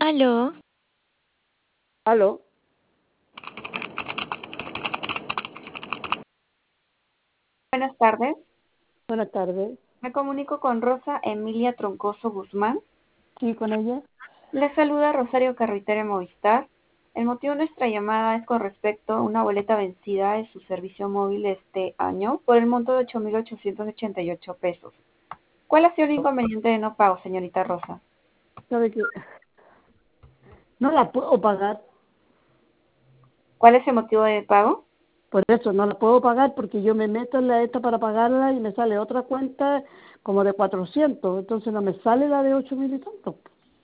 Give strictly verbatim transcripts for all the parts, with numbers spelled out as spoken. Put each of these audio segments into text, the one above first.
Aló, Aló, Buenas tardes, buenas tardes. me comunico con Rosa Emilia Troncoso Guzmán. Sí, con ella. Le saluda Rosario Carretera Movistar. El motivo de nuestra llamada es con respecto a una boleta vencida de su servicio móvil este año por el monto de ocho mil ochocientos ochenta y ocho pesos. ¿Cuál ha sido el inconveniente de no pago, señorita Rosa? Sabe que no la puedo pagar, ¿Cuál es el motivo de pago? por eso no la puedo pagar porque yo me meto en la esta para pagarla y me sale otra cuenta como de cuatrocientos, entonces no me sale la de ocho mil y tanto.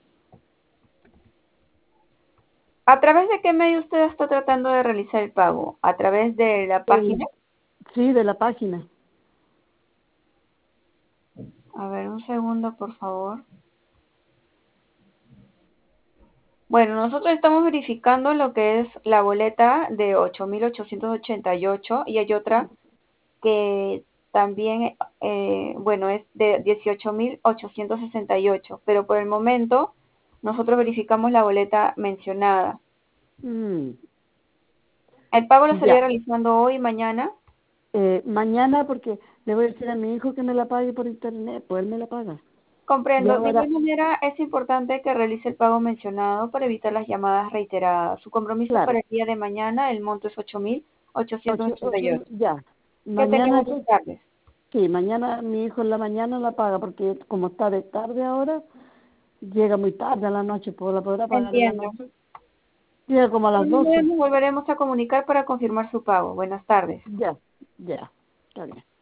¿A través de qué medio usted está tratando de realizar el pago? ¿A través de la página? El- sí, de la página. A ver, un segundo, por favor. Bueno, nosotros estamos verificando lo que es la boleta de ocho mil ochocientos ochenta y ocho y hay otra que también, eh, bueno, es de dieciocho mil ochocientos sesenta y ocho, pero por el momento nosotros verificamos la boleta mencionada. Mm, El pago lo estaría ya. realizando hoy, mañana. Eh, mañana porque le voy a decir a mi hijo que me la pague por internet, pues él me la paga. Y Comprendo. De igual ahora, manera, es importante que realice el pago mencionado para evitar las llamadas reiteradas. Su compromiso claro, para el día de mañana, el monto es ocho mil ochocientos ocho, ochenta ocho, y ocho. ya. Que tenga Mañana, buenas tardes. sí, mañana mi hijo en la mañana la paga porque como está de tarde ahora, llega muy tarde a la noche, pues la podrá pagar en la Entiendo. noche. Llega como a las Bueno, doce. nos volveremos a comunicar para confirmar su pago. Buenas tardes. Ya, ya, está bien.